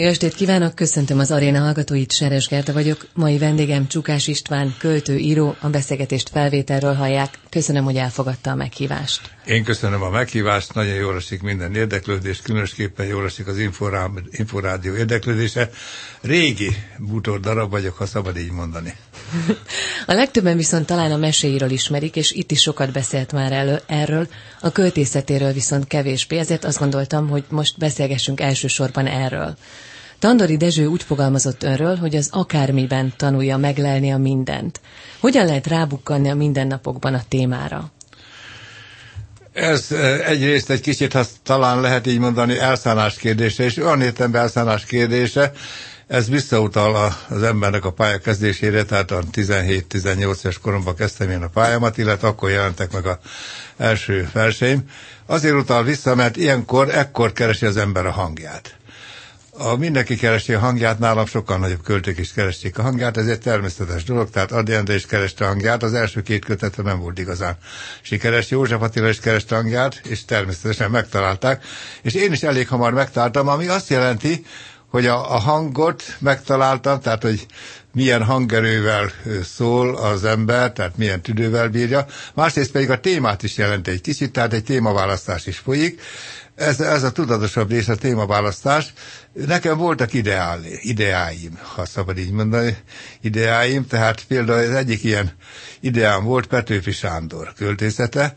Jó estét kívánok, köszöntöm az aréna hallgatóit, Seres Gerda vagyok. Mai vendégem Csukás István, költő, író, a beszélgetést felvételről hallják. Köszönöm, hogy elfogadta a meghívást. Én köszönöm a meghívást, nagyon jól esik minden érdeklődés, különösképpen jól esik az Inforádió érdeklődése. Régi bútor darab vagyok, ha szabad így mondani. A legtöbben viszont talán a meséiről ismerik, és itt is sokat beszélt már erről, a költészetéről viszont kevésbé, ezért azt gondoltam, hogy most beszélgessünk elsősorban erről. Tandori Dezső úgy fogalmazott önről, hogy az akármiben tanulja meglelni a mindent. Hogyan lehet rábukkanni a mindennapokban a témára? Ez egyrészt egy kicsit, ha talán lehet így mondani, elszállás kérdése, és olyan értelemben elszállás kérdése, ez visszautal az embernek a pályakezdésére, tehát a 17-18 éves koromban kezdtem én a pályámat, illetve akkor jelentek meg az első verseim. Azért utal vissza, mert ekkor keresi az ember a hangját. Mindenki keresi a hangját, nálam sokkal nagyobb költők is keresték a hangját, ez egy természetes dolog, tehát Ady Endre is kereste a hangját, az első két kötetre nem volt igazán sikeres, József Attila is kereste a hangját, és természetesen megtalálták, és én is elég hamar megtaláltam, ami azt jelenti, hogy a hangot megtaláltam, tehát hogy milyen hangerővel szól az ember, tehát milyen tüdővel bírja, másrészt pedig a témát is jelent egy kicsit, tehát egy témaválasztás is folyik. Ez a tudatosabb rész, a témaválasztás. Nekem voltak ideáim, ha szabad így mondani, tehát például az egyik ilyen ideám volt Petőfi Sándor költészete,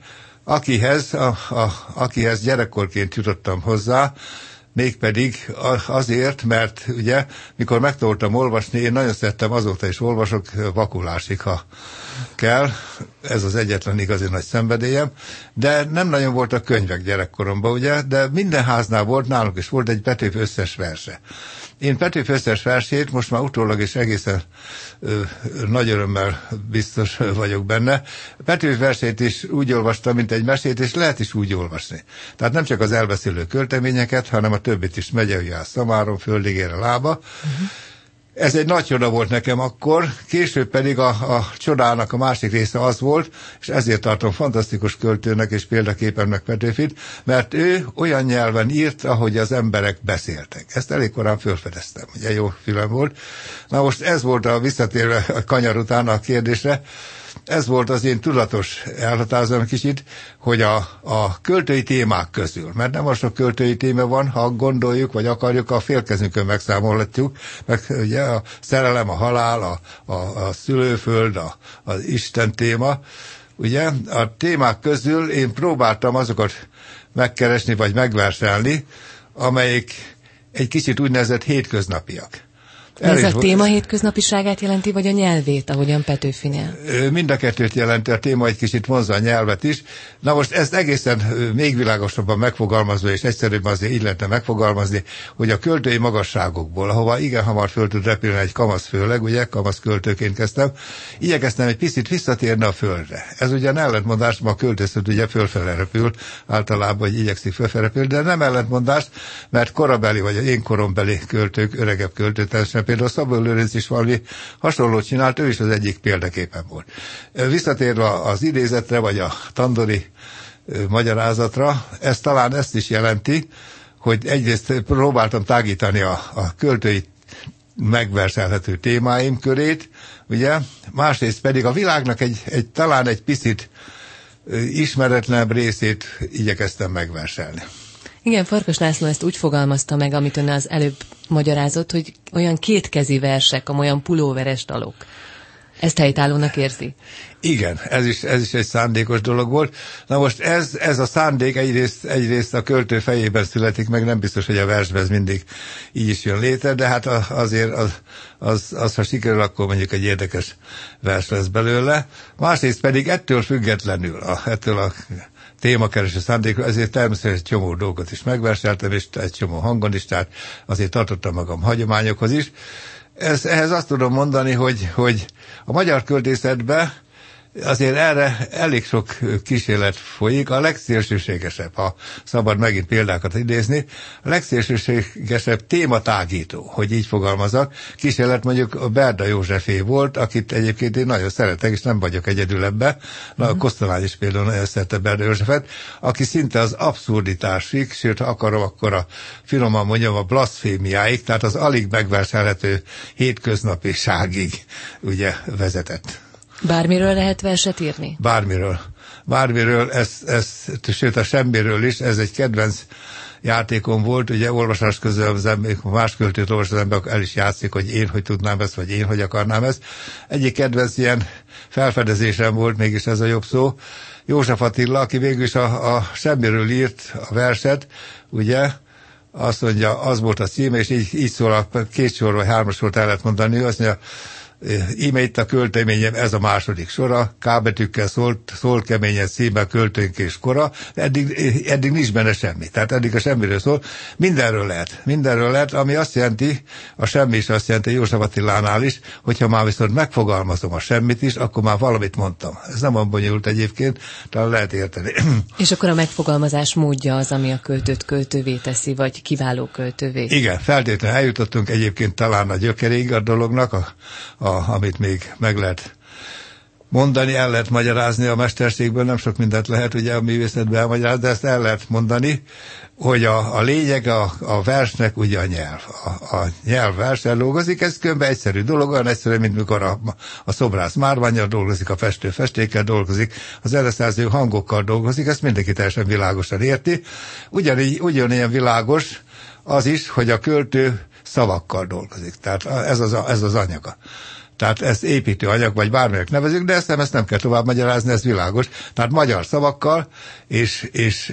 akihez gyerekkorként jutottam hozzá, mégpedig azért, mert ugye, mikor megtanultam olvasni, én nagyon szerettem, azóta is olvasok, vakulásig, ha kell, ez az egyetlen igazi nagy szenvedélyem, de nem nagyon voltak könyvek gyerekkoromban, ugye, de minden háznál volt, nálunk is volt egy Petőfi összes verse. Én Petőfi összes versét most már utólag is egészen nagy örömmel biztos vagyok benne. Petőfi versét is úgy olvastam, mint egy mesét, és lehet is úgy olvasni. Tehát nem csak az elbeszélő költeményeket, hanem a többit is, Megyeri Szamáron, Földig ér a lába. Ez egy nagy csoda volt nekem akkor, később pedig a csodának a másik része az volt, és ezért tartom fantasztikus költőnek és példaképemnek Petőfit, mert ő olyan nyelven írt, ahogy az emberek beszéltek. Ezt elég korán felfedeztem, ugye jó film volt. Na most ez volt a visszatérve a kanyar után a kérdésre, ez volt az én tudatos elhatározom kicsit, hogy a költői témák közül, mert nem most sok költői téma van, ha gondoljuk, vagy akarjuk, a félkezünkön megszámolhatjuk, meg ugye a szerelem, a halál, a szülőföld, az Isten téma. Ugye a témák közül én próbáltam azokat megkeresni, vagy megverselni, amelyik egy kicsit úgynevezett hétköznapiak. Ez a téma hétköznapiságát jelenti, vagy a nyelvét, ahogyan Petőfinél? Mind a kettőt jelenti, a téma egy kicsit vonzza a nyelvet is. Na most ezt egészen még világosabban megfogalmazva, és egyszerűbben azért így lehetne megfogalmazni, hogy a költői magasságokból, ahova igen hamar föl tud repülni egy kamasz főleg, ugye, kamasz költőként kezdtem, igyekeztem egy picit visszatérni a földre. Ez ugyan ellentmondás, ma a költészet ugye fölfele repül, általában, hogy igyekszik fölfele repül, de nem ellentmondás, mert korabeli, vagy én korombeli költők, öregebb költők, például Szabó Lőrinc is valami hasonlót csinált, ő is az egyik példaképen volt. Visszatérve az idézetre, vagy a Tandori magyarázatra, ez talán ezt is jelenti, hogy egyrészt próbáltam tágítani a költői megverselhető témáim körét, ugye, másrészt pedig a világnak talán egy picit ismeretlenebb részét igyekeztem megverselni. Igen, Farkas László ezt úgy fogalmazta meg, amit ön az előbb magyarázott, hogy olyan kétkezi versek, olyan pulóveres dalok. Ezt helytállónak érzi? Igen, ez is egy szándékos dolog volt. Na most ez a szándék egyrészt a költő fejében születik, meg nem biztos, hogy a versben ez mindig így is jön létre, de hát azért ha sikerül, akkor mondjuk egy érdekes vers lesz belőle. Másrészt pedig ettől függetlenül, ettől a témakereső szándékról, ezért természetesen egy csomó dolgot is megverseltem, és egy csomó hangon is, tehát azért tartottam magam hagyományokhoz is. Ehhez azt tudom mondani, hogy a magyar költészetben azért erre elég sok kísérlet folyik, a legszélsőségesebb, ha szabad megint példákat idézni, a legszélsőségesebb tématágító, hogy így fogalmazok, kísérlet mondjuk a Berda Józsefé volt, akit egyébként én nagyon szeretek, és nem vagyok egyedül ebbe, a Kosztolányi is például nagyon szerette Berda Józsefet, aki szinte az abszurditásig, sőt, ha akarom, akkor a finoman mondjam, a blaszfémiáig, tehát az alig megverselhető hétköznapiságig ugye vezetett. Bármiről lehet verset írni? Bármiről, sőt a semmiről is, ez egy kedvenc játékom volt, ugye olvasás közül az ember, más költőt olvas az ember, el is játszik, hogy én hogy tudnám ezt, vagy én hogy akarnám ezt. Egyik kedvenc ilyen felfedezésem volt, mégis ez a jobb szó, József Attila, aki végül is a semmiről írt a verset, ugye, azt mondja, az volt a címe, és így szól a két sor vagy hármas sort el lehet mondani, azt mondja, íme itt a költeményem, ez a második sora, K betűkkel szól keményen színben költőnk és kora, eddig nincs benne semmi, tehát eddig a semmiről szól, mindenről lehet, ami azt jelenti, a semmi is azt jelenti József Attilánál is, hogyha már viszont megfogalmazom a semmit is, akkor már valamit mondtam. Ez nem olyan bonyolult egyébként, talán lehet érteni. És akkor a megfogalmazás módja az, ami a költőt költővé teszi, vagy kiváló költővé. Igen, feltétlenül eljutottunk egyébként talán a gyökeréig a dolognak, amit még meg lehet mondani, el lehet magyarázni a mesterségből, nem sok mindent lehet ugye a művészetben elmagyarázni, de ezt el lehet mondani, hogy a lényeg a versnek ugye a nyelv. A nyelv verssel dolgozik, ez különben egyszerű dolog, olyan egyszerű, mint mikor a szobrász márvánnyal dolgozik, a festő festékkel dolgozik, az zeneszerző hangokkal dolgozik, ezt mindenki teljesen világosan érti. Ugyanilyen világos az is, hogy a költő szavakkal dolgozik. Tehát ez az anyaga. Tehát ez építő anyag, vagy bármelyek nevezünk, de ezt nem kell tovább magyarázni, ez világos. Tehát magyar szavakkal, és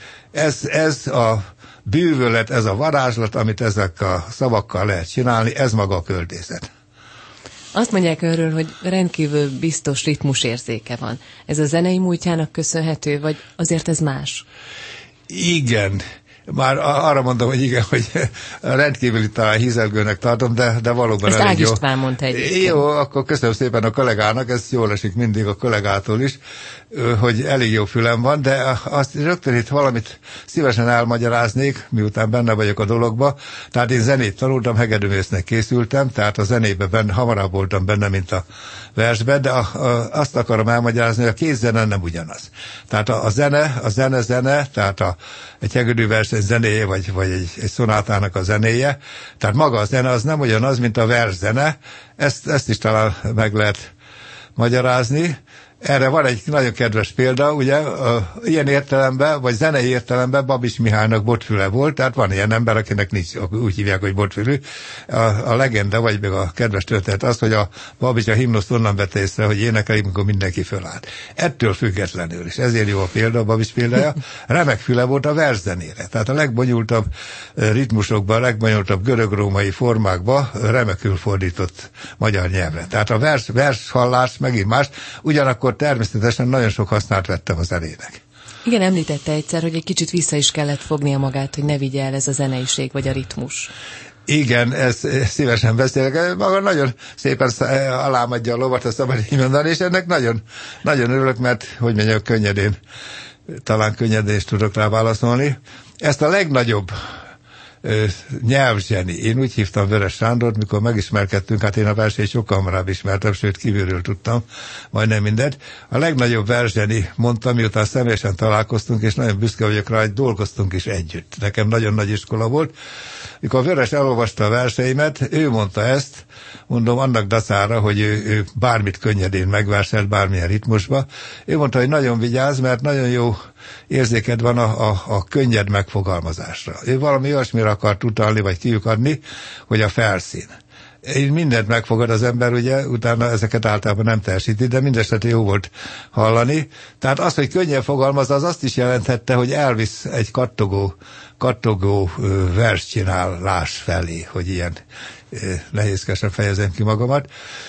ez a bűvölet, ez a varázslat, amit ezek a szavakkal lehet csinálni, ez maga a költészet. Azt mondják őről, hogy rendkívül biztos ritmusérzéke van. Ez a zenei múltjának köszönhető, vagy azért ez más? Igen. Már arra mondom, hogy igen, hogy rendkívüli talán hízelgőnek tartom, de valóban ezt elég jó. Ág István mondta egyébként. Jó, akkor köszönöm szépen a kollégának, ez jól esik mindig a kollégától is, hogy elég jó fülem van, de azt rögtön itt valamit szívesen elmagyaráznék, miután benne vagyok a dologba. Tehát én zenét tanultam, hegedűművésznek készültem, tehát a zenében hamarabb voltam benne, mint a versben, de azt akarom elmagyarázni, hogy a kézzene nem ugyanaz. Tehát a zene, tehát egy hegedűverseny zenéje, vagy egy szonátának a zenéje, tehát maga a zene az nem ugyanaz, mint a verszene, ezt is talán meg lehet magyarázni. Erre van egy nagyon kedves példa, ugye, ilyen értelemben, vagy zenei értelemben Babis Mihálynak botfüle volt, tehát van ilyen ember, akinek nincs, úgy hívják, hogy botfülű. A legenda, vagy még a kedves történet az, hogy a Babis a himnuszt onnan vette észre, hogy énekelik, amikor mindenki fölállt. Ettől függetlenül is, ezért jó a példa, a Babis példája, remek füle volt a verszenére. Tehát a legbonyolultabb ritmusokban, a legbonyolultabb görög-római formákban remekül fordított magyar nyelvre. Tehát a vers hallás megint más, ugyanakkor természetesen nagyon sok hasznát vettem a zenének. Igen, említette egyszer, hogy egy kicsit vissza is kellett fognia magát, hogy ne vigye el ez a zeneiség vagy a ritmus. Igen, ezt szívesen beszélek. Maga nagyon szépen alámadja a lovat, azt szabad így mondani, és ennek nagyon, nagyon örülök, mert, hogy mondjam, talán könnyedén is tudok rá válaszolni. Ezt a legnagyobb nyelvzseni. Én úgy hívtam Vörös Sándort, mikor megismerkedtünk, hát én a versét sokkal hamarabb ismertem, sőt kívülről tudtam, majdnem mindent. A legnagyobb verszseni mondtam, miután személyesen találkoztunk, és nagyon büszke vagyok rá, hogy dolgoztunk is együtt. Nekem nagyon nagy iskola volt. Mikor Vörös elolvasta a verseimet, ő mondta ezt, mondom, annak dacára, hogy ő bármit könnyedén megverselt, bármilyen ritmusba. Ő mondta, hogy nagyon vigyázz, mert nagyon jó érzéked van a könnyed megfogalmazásra. Ő valami olyasmire akart utalni, vagy kiukadni, hogy a felszín. Én mindent megfogad az ember, ugye, utána ezeket általában nem teljesíti, de mindesetre jó volt hallani. Tehát az, hogy könnyen fogalmaz, az azt is jelenthette, hogy elvisz egy kattogó verscsinálás felé, hogy ilyen nehézkesen fejezem ki magamat.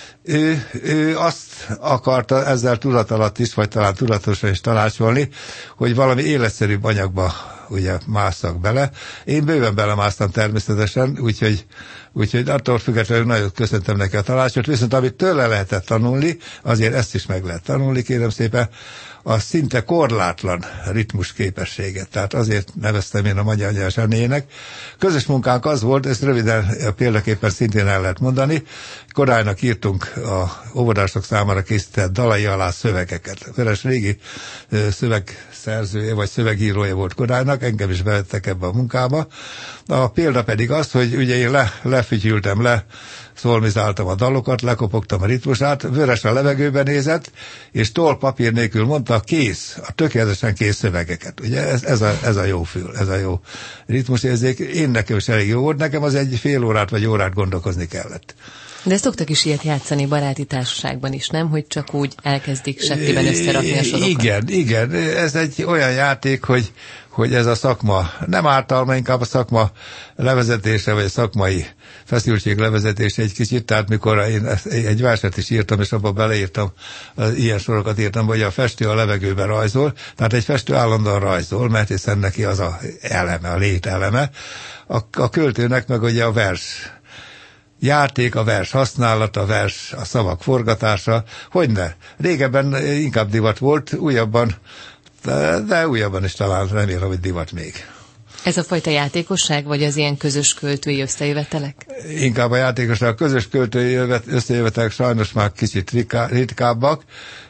Ő azt akarta ezzel tudat alatt is, vagy talán tudatosan is tanácsolni, hogy valami életszerűbb anyagba ugye másszak bele. Én bőven belemásztam természetesen, úgyhogy attól függetlenül nagyon köszöntem neki a tanácsot, viszont amit tőle lehetett tanulni, azért ezt is meg lehet tanulni, kérem szépen, a szinte korlátlan ritmus képességet. Tehát azért neveztem én a magyar nyelv zsenéjének. Közös munkánk az volt, ezt röviden példaképpen szintén el lehet mondani, Kodálynak írtunk a óvodások számára készített dalai alá szövegeket. Veres régi szövegszerzője vagy szövegírója volt Kodálynak, engem is bevettek ebbe a munkába. A példa pedig az, hogy ugye én lefütyültem, szolmizáltam a dalokat, lekopogtam a ritmusát, Vörös a levegőben nézett, és toll papír nélkül mondta a tökéletesen kész szövegeket. Ugye ez a jó fül, ez a jó ritmusérzék. Én nekem is elég jó volt, nekem az egy fél órát vagy órát gondolkozni kellett. De szoktak is ilyet játszani baráti társaságban is, nem? Hogy csak úgy elkezdik settiben összerakni a sorokat. Igen. Ez egy olyan játék, hogy ez a szakma nem ártalma, inkább a szakma levezetése, vagy a szakmai feszültség levezetése egy kicsit. Tehát mikor én egy verset is írtam, és abban beleírtam, ilyen sorokat írtam, hogy a festő a levegőben rajzol, tehát egy festő állandóan rajzol, mert hiszen neki az a eleme, a lételeme. A költőnek meg ugye a vers játék, a vers használata, a szavak forgatása, hogyne. Régebben inkább divat volt, újabban, de újabban is talán remélem, hogy divat még. Ez a fajta játékosság, vagy az ilyen közös költői összejövetelek? Inkább a játékosság. A közös költői összejövetelek sajnos már kicsit ritkábbak.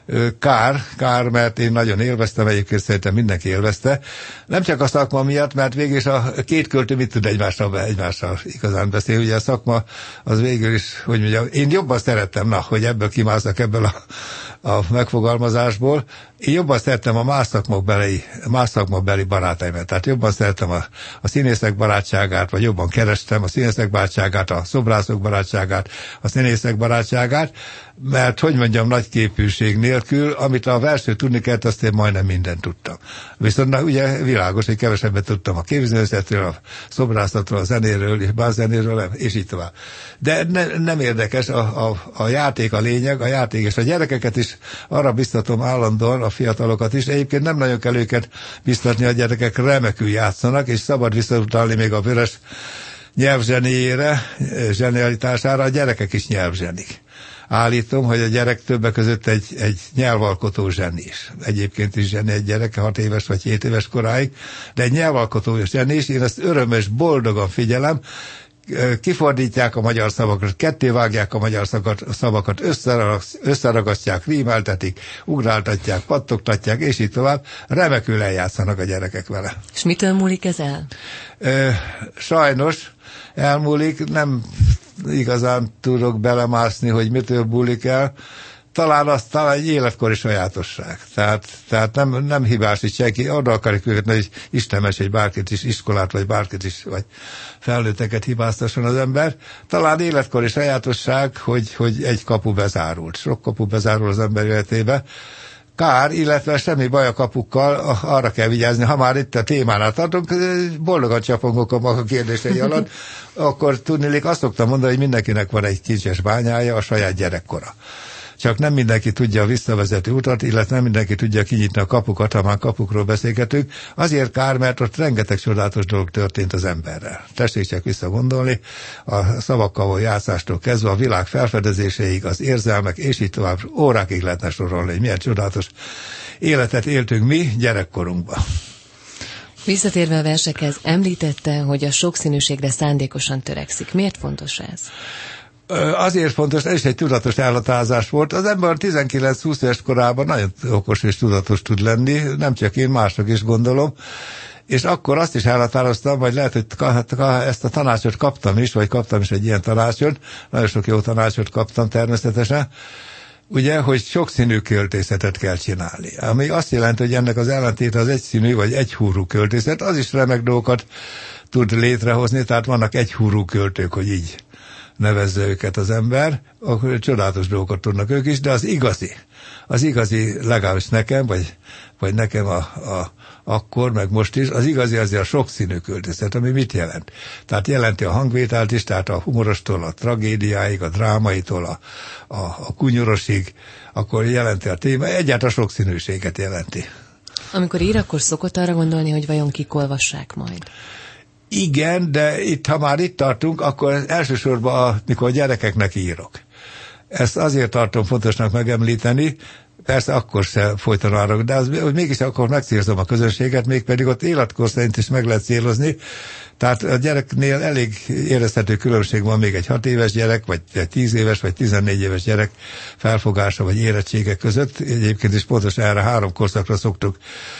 Kár, mert én nagyon élveztem, egyébként szerintem mindenki élvezte. Nem csak a szakma miatt, mert végül is a két költő mit tud egymással igazán beszélni. Ugye a szakma az végül is, hogy mondjam, én jobban szerettem, hogy ebből kimászak ebből a megfogalmazásból. Én jobban szerettem a más szakmok beli barátaimat. Tehát jobban szerettem a színészek barátságát, vagy jobban kerestem a színészek barátságát, a szobrászok barátságát, a színészek barátságát, mert, hogy mondjam, nagy képűség nélkül, amit a versről tudni kellett, azt én majdnem mindent tudtam. Viszont ugye világos, hogy kevesebbet tudtam a képzőművészetről, a szobrászatról, a zenéről, és bázzenéről, és így tovább. De nem érdekes, a játék a lényeg, a játék, és a gyerekeket is arra biztatom állandóan, a fiatalokat is. Egyébként nem nagyon kell őket biztatni, a gyerekek remekül játszanak, és szabad visszautalni még a Vörös nyelvzsenéjére, zsenialitására, a gyerekek is nyelvzsenik. Állítom, hogy a gyerek többek között egy nyelvalkotó zseni is. Egyébként is zseni egy gyereke 6 éves vagy 7 éves koráig, de egy nyelvalkotó zseni is. Én ezt örömös, boldogan figyelem, kifordítják a magyar szavakat, kettévágják a magyar szavakat, összeragasztják, rímeltetik, ugráltatják, pattogtatják, és így tovább. Remekül eljátszanak a gyerekek vele. És mitől múlik ez el? Sajnos elmúlik, nem igazán tudok belemászni, hogy mitől múlik el. Talán egy életkori sajátosság. Tehát nem hibás is senki. Arra akarjuk őket, hogy Isten ments, hogy bárkit is iskolát, vagy bárkit is, vagy felnőtteket hibáztasson az ember. Talán életkori sajátosság, hogy egy kapu bezárult. Sok kapu bezárul az ember életébe. Kár, illetve semmi baj a kapukkal, arra kell vigyázni, ha már itt a témánál tartunk, boldogan csapongok a maga kérdései alatt, akkor tudniillik azt szoktam mondani, hogy mindenkinek van egy kincses bányája, a saját gyerekkora. Csak nem mindenki tudja a visszavezető utat, illetve nem mindenki tudja kinyitni a kapukat, ha már kapukról beszélgetünk. Azért kár, mert ott rengeteg csodálatos dolog történt az emberrel. Tessék csak visszagondolni, a szavakkal való játszástól kezdve a világ felfedezéseig, az érzelmek, és így tovább órákig lehetne sorolni, hogy milyen csodálatos életet éltünk mi gyerekkorunkban. Visszatérve a versekhez, említette, hogy a sokszínűségre szándékosan törekszik. Miért fontos ez? Azért fontos, ez is egy tudatos elhatározás volt. Az ember 19-20 éves korában nagyon okos és tudatos tud lenni, nem csak én, mások is gondolom. És akkor azt is elhatároztam, vagy lehet, hogy ezt a tanácsot kaptam is egy ilyen tanácsot, nagyon sok jó tanácsot kaptam természetesen, ugye, hogy sokszínű költészetet kell csinálni. Ami azt jelenti, hogy ennek az ellentéte az egyszínű vagy egyhúrú költészet, az is remek dolgokat tud létrehozni, tehát vannak egyhúrú költők, hogy így nevezze őket az ember, akkor csodálatos dolgokat tudnak ők is, de az igazi legalábbis nekem, vagy nekem akkor, meg most is, az igazi azért a sokszínű költészet, ami mit jelent? Tehát jelenti a hangvételt is, tehát a humorostól a tragédiáig, a drámaitól a kunyorosig, akkor jelenti a téma, egyáltalán a sokszínűséget jelenti. Amikor ír, akkor szokott arra gondolni, hogy vajon kik olvassák majd? Igen, de ha már itt tartunk, akkor elsősorban, mikor gyerekeknek írok. Ezt azért tartom fontosnak megemlíteni, persze akkor se folyton de mégis akkor megcélzom a közönséget, mégpedig ott életkor szerint is meg lehet célozni. Tehát a gyereknél elég érezhető különbség van még egy 6 éves gyerek, vagy egy 10 éves, vagy 14 éves gyerek felfogása, vagy érettsége között. Egyébként is pontosan erre 3 korszakra szoktuk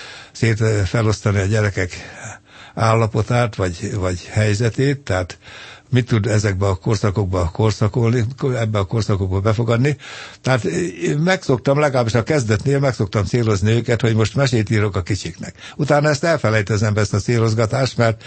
felosztani a gyerekek állapotát, vagy helyzetét, tehát mit tud ezekbe a korszakokba korszakolni, ebbe a korszakokba befogadni. Tehát megszoktam, legalábbis a kezdetnél megszoktam célozni őket, hogy most mesét írok a kicsiknek. Utána ezt elfelejti az ember, ezt a célozgatást, mert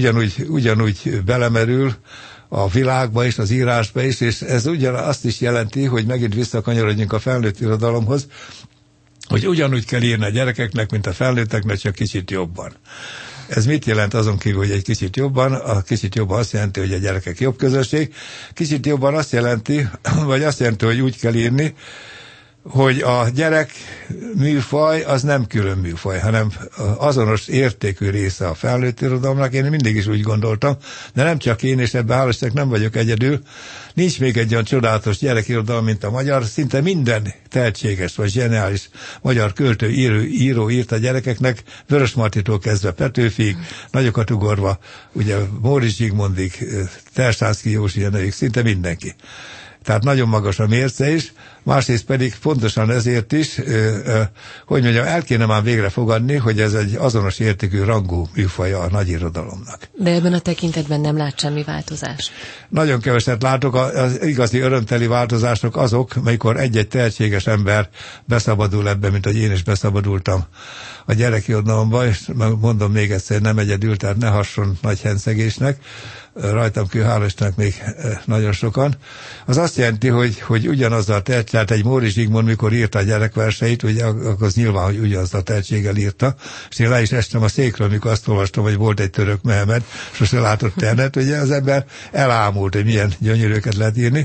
ugyanúgy belemerül a világba is, az írásba is, és ez azt is jelenti, hogy megint visszakanyarodjunk a felnőtt irodalomhoz, hogy ugyanúgy kell írni a gyerekeknek, mint a felnőtteknek, csak kicsit jobban. Ez mit jelent azon kívül, hogy egy kicsit jobban? A kicsit jobban azt jelenti, hogy a gyerekek jobb közösség. Kicsit jobban azt jelenti, hogy úgy kell írni, hogy a gyerek műfaj az nem külön műfaj, hanem azonos értékű része a felnőtt irodalomnak. Én mindig is úgy gondoltam, de nem csak én, és ebben hál' Istennek nem vagyok egyedül. Nincs még egy olyan csodálatos gyerekirodalom, mint a magyar. Szinte minden tehetséges vagy zseniális magyar költő, író írt a gyerekeknek, Vörösmartitól kezdve Petőfig, nagyokat ugorva, ugye Móricz Zsigmondig, Tersánszky Józsi, szinte mindenki. Tehát nagyon magas a mérce is, másrészt pedig pontosan ezért is, hogy mondjam, el kéne már végre fogadni, hogy ez egy azonos értékű rangú műfaja a nagyirodalomnak. De ebben a tekintetben nem lát semmi változást? Nagyon keveset látok, az igazi örömteli változások azok, amikor egy-egy tehetséges ember beszabadul ebbe, mint hogy én is beszabadultam a gyereki és mondom még egyszer, nem egyedül, tehát ne hasson nagy henszegésnek, rajtam kívül hál' Istennek még nagyon sokan. Az azt jelenti, hogy ugyanazzal a tehát egy Móricz Zsigmond, mikor írta a gyerekverseit, ugye az nyilván, hogy ugyanazzal a tehetséggel írta, és én le is estem a székről, mikor azt olvastam, hogy volt egy török Mehmed, sose látott ternet, ugye az ember elámult, hogy milyen gyönyörűket lehet írni.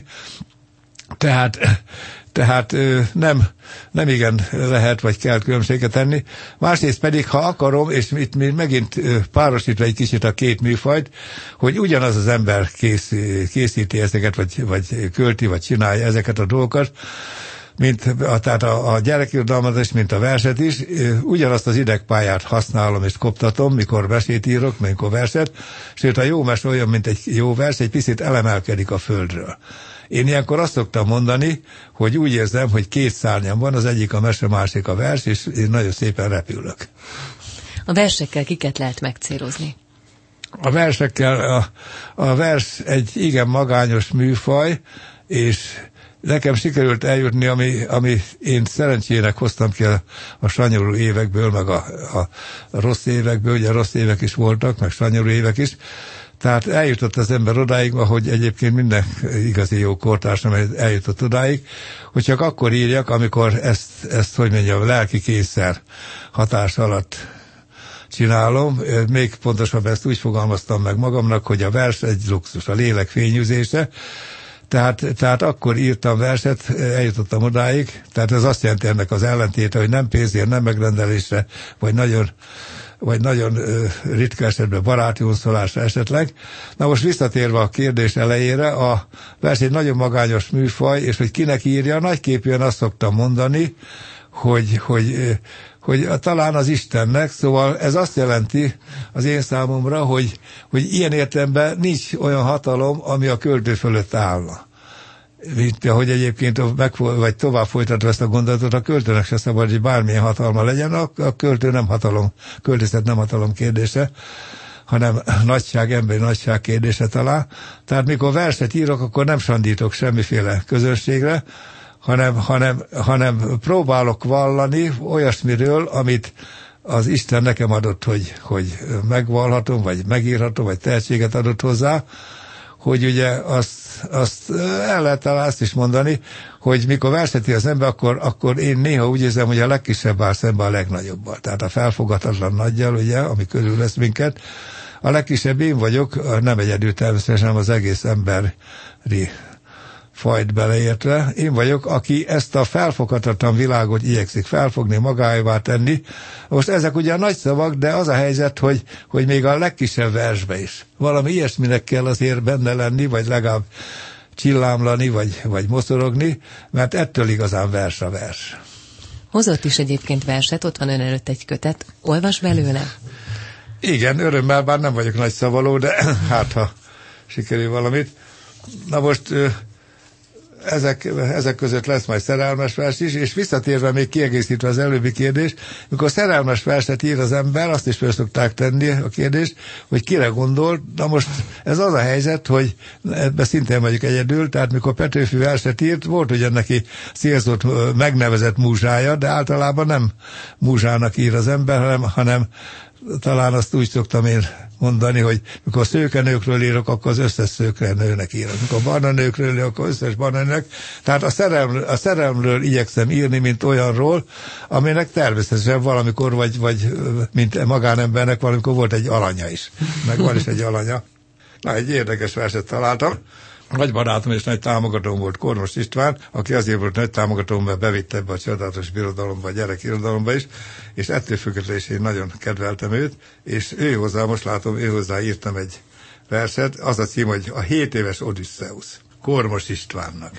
Tehát nem igen lehet, vagy kell különbséget tenni. Másrészt pedig, ha akarom, és itt megint párosítva egy kicsit a két műfajt, hogy ugyanaz az ember készíti ezeket, vagy költi, vagy csinálja ezeket a dolgokat, tehát a gyerekirodalmat is, mint a verset is, ugyanazt az idegpályát használom és koptatom, mikor mesét írok, mikor verset, sőt a jó mese olyan, mint egy jó vers, egy picit elemelkedik a földről. Én ilyenkor azt szoktam mondani, hogy úgy érzem, hogy 2 szárnyam van, az egyik a mese, másik a vers, és én nagyon szépen repülök. A versekkel kiket lehet megcélozni? A versekkel, a vers egy igen magányos műfaj, és nekem sikerült eljutni, ami én szerencsének hoztam ki a sanyarú évekből, meg a rossz évekből, ugye rossz évek is voltak, meg sanyarú évek is. Tehát eljutott az ember odáig, ahogy egyébként minden igazi jó kortársam eljutott odáig, hogy csak akkor írjak, amikor ezt hogy mondjam, lelki kényszer hatás alatt csinálom. Még pontosabban ezt úgy fogalmaztam meg magamnak, hogy a vers egy luxus, a lélek fényűzése. Tehát akkor írtam verset, eljutottam odáig, tehát ez azt jelenti ennek az ellentéte, hogy nem pénzért, nem megrendelésre, vagy nagyon ritka esetben baráti unszolásra esetleg. Na most visszatérve a kérdés elejére, a vers egy nagyon magányos műfaj, és hogy kinek írja, nagyképűen azt szoktam mondani, hogy talán az Istennek, szóval ez azt jelenti az én számomra, hogy ilyen értelemben nincs olyan hatalom, ami a költő fölött állna. Mint ahogy egyébként vagy tovább folytatva ezt a gondolatot, a költőnek se szabad, hogy bármilyen hatalma legyen, a költő nem hatalom, költészet nem hatalom kérdése, hanem emberi nagyság kérdése talán. Tehát mikor verset írok, akkor nem sandítok semmiféle közönségre, hanem próbálok vallani olyasmiről, amit az Isten nekem adott, hogy megvallhatom, vagy megírhatom, vagy tehetséget adott hozzá, hogy ugye azt el lehet talán azt is mondani, hogy mikor verset ír az ember, akkor én néha úgy érzem, hogy a legkisebb áll szembe a legnagyobbal. Tehát a felfogatatlan nagyjal, ugye, ami körül lesz minket, a legkisebb én vagyok, nem egyedül természetesen, hanem az egész emberi fajt beleértve. Én vagyok, aki ezt a felfoghatatlan világot igyekszik felfogni, magáévá tenni. Most ezek ugyan nagy szavak, de az a helyzet, hogy még a legkisebb versbe is valami ilyesminek kell azért benne lenni, vagy legalább csillámlani, vagy mocorogni, mert ettől igazán vers a vers. Hozott is egyébként verset, ott van ön előtt egy kötet. Olvas belőle? Igen, örömmel, bár nem vagyok nagy szavaló, de hát ha sikerül valamit. Na most ezek között lesz majd szerelmes vers is, és visszatérve még kiegészítve az előbbi kérdést, mikor szerelmes verset ír az ember, azt is fel szokták tenni a kérdést, hogy kire gondol. Na most ez az a helyzet, hogy ebben szintén vagyok egyedül, tehát mikor Petőfi verset írt, volt ugye neki célzott, megnevezett múzsája, de általában nem múzsának ír az ember, hanem talán azt úgy szoktam én mondani, hogy mikor szőkenőkről írok, akkor az összes szőkenőnek írok. Mikor barna nőkről írok, akkor összes barna nőnek. Tehát a szerelemről igyekszem írni, mint olyanról, aminek természetesen valamikor, vagy mint magánembernek valamikor volt egy alanya is. Meg van is egy alanya. Na, egy érdekes verset találtam. Nagy barátom és nagy támogatóm volt Kormos István, aki azért volt nagy támogatóm, mert bevitte ebbe a csodálatos birodalomba, a gyerekirodalomba is, és ettől függetlenül is én nagyon kedveltem őt, és ő hozzá, most látom, ő hozzá írtam egy verset, az a cím, hogy a 7 éves Odüsszeusz, Kormos Istvánnak.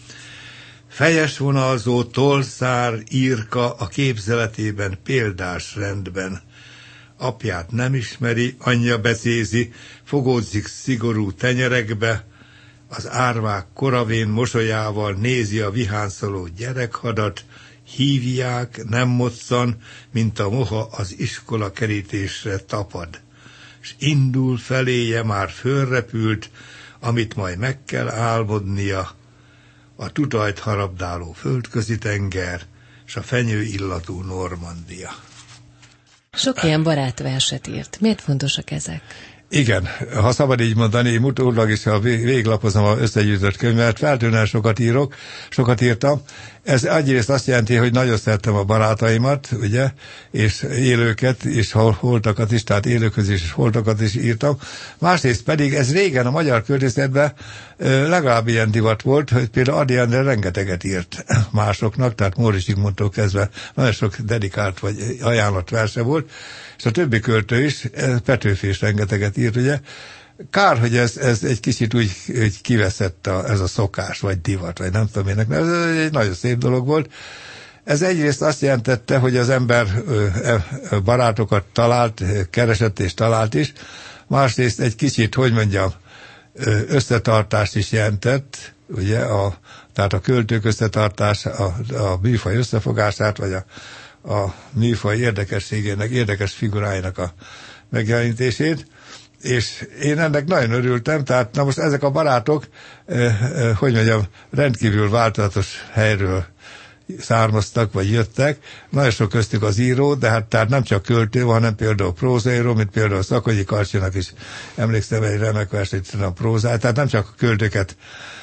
Fejes vonalzó tolszár írka a képzeletében példás rendben. Apját nem ismeri, anyja becézi, fogódzik szigorú tenyerekbe, az árvák koravén mosolyával nézi a vihánszoló gyerekhadat, hívják, nem moccan, mint a moha az iskola kerítésre tapad. S indul feléje, már fölrepült, amit majd meg kell álmodnia, a tutajt harabdáló földközi tenger, s a fenyő illatú Normandia. Sok ilyen barátverset írt. Miért fontosak ezek? Igen, ha szabad így mondani, utólag is, ha végiglapozom az összegyűjtött könyvet, feltűnően sokat írtam. Ez egyrészt azt jelenti, hogy nagyon szerettem a barátaimat, ugye, és élőket, és holtakat is, tehát élőköz is, és holtakat is írtam. Másrészt pedig ez régen a magyar költészetben legalább ilyen divat volt, hogy például Ady Endre rengeteget írt másoknak, tehát Móricz Zsigmondtól kezdve nagyon sok dedikált vagy ajánlott verse volt, és a többi költő is, Petőfi is rengeteget írt, ugye. Kár, hogy ez egy kicsit úgy kiveszett ez a szokás, vagy divat, vagy nem tudom ének, ez egy nagyon szép dolog volt. Ez egyrészt azt jelentette, hogy az ember barátokat talált, keresett és talált is, másrészt egy kicsit, hogy mondjam, összetartást is jelentett, ugye, tehát a költők összetartás, a műfaj összefogását, vagy a műfaj érdekességének, érdekes figuráinak a megjelenítését, és én ennek nagyon örültem, tehát na most ezek a barátok, hogy mondjam, rendkívül változatos helyről származtak, vagy jöttek, nagyon sok köztük az író, de hát tehát nem csak költő, hanem például prózaíró, mint például Szakolyi Karcsinak is emlékszem egy remek verset a prózáját, tehát nem csak a költőket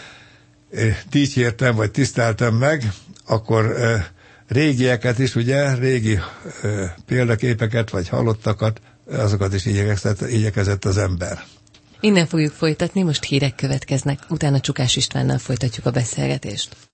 dicsértem, vagy tiszteltem meg, akkor régieket is, ugye, régi példaképeket, vagy halottakat, azokat is igyekezett az ember. Innen fogjuk folytatni, most hírek következnek, utána Csukás Istvánnal folytatjuk a beszélgetést.